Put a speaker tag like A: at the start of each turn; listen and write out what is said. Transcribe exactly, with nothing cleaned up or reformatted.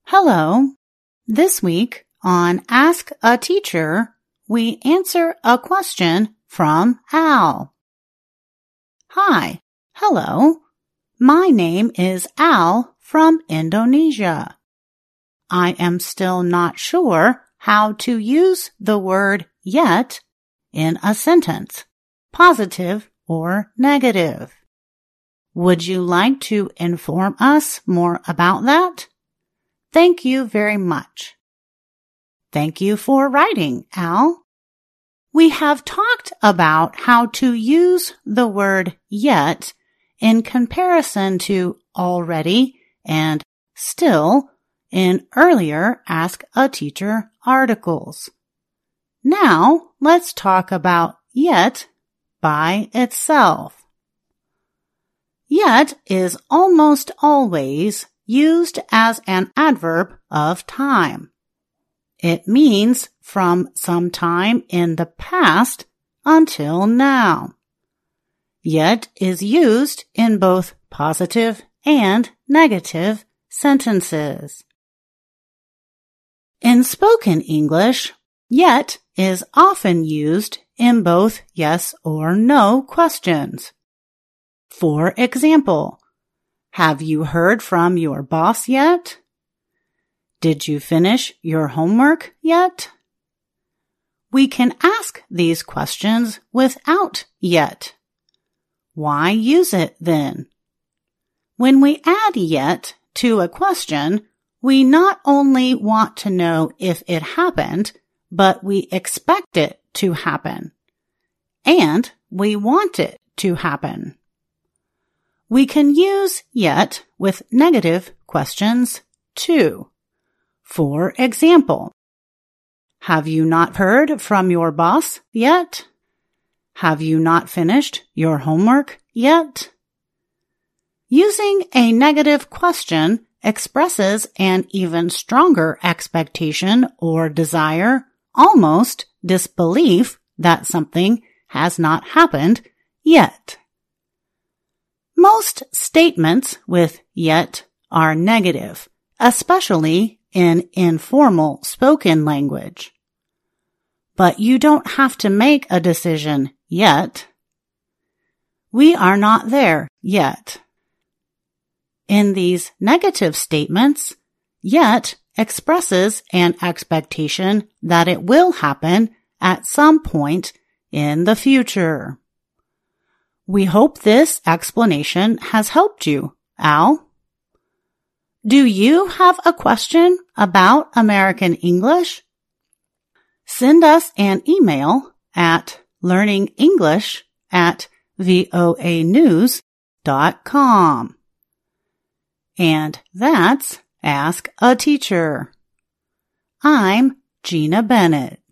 A: Hello. This week on Ask a Teacher, we answer a question from Al. Hi. Hello. My name is Al from Indonesia. I am still not sure how to use the word yet in a sentence, positive or negative. Would you like to inform us more about that? Thank you very much. Thank you for writing, Al. We have talked about how to use the word yet in comparison to already and still in earlier Ask a Teacher articles. Now, let's talk about yet by itself. Yet is almost always used as an adverb of time. It means from some time in the past until now. Yet is used in both positive and negative sentences. In spoken English, yet is often used in both yes or no questions. For example, have you heard from your boss yet? Did you finish your homework yet? We can ask these questions without yet. Why use it then? When we add yet to a question, we not only want to know if it happened, but we expect it to happen. And we want it to happen. We can use yet with negative questions too. For example, have you not heard from your boss yet? Have you not finished your homework yet? Using a negative question expresses an even stronger expectation or desire, almost disbelief that something has not happened yet. Most statements with yet are negative, especially in informal spoken language. But you don't have to make a decision yet. We are not there yet. In these negative statements, yet expresses an expectation that it will happen at some point in the future. We hope this explanation has helped you, Al. Do you have a question about American English? Send us an email at learningenglish at voanews dot com. And that's Ask a Teacher. I'm Gina Bennett.